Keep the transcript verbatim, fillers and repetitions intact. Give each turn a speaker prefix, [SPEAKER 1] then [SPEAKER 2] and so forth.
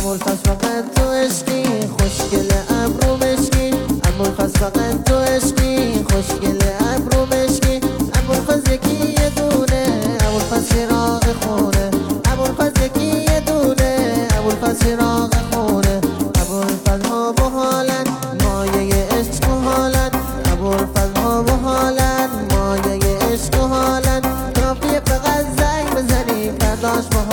[SPEAKER 1] ابوالفضل فقط تو عشقی خوشگل ابرو مشکی ابوالفضل فقط تو عشقی خوشگل ابرو مشکی ابوالفضل یکی یه دونه ابوالفضل چراغ خونه ابوالفضل یکی یه دونه ابوالفضل چراغ خونه ابوالفضل ها با حالن مایه عشق و حالن ابوالفضل ها با حالن مایه عشق و حالن کافیه فقط زنگ بزنی فرداش با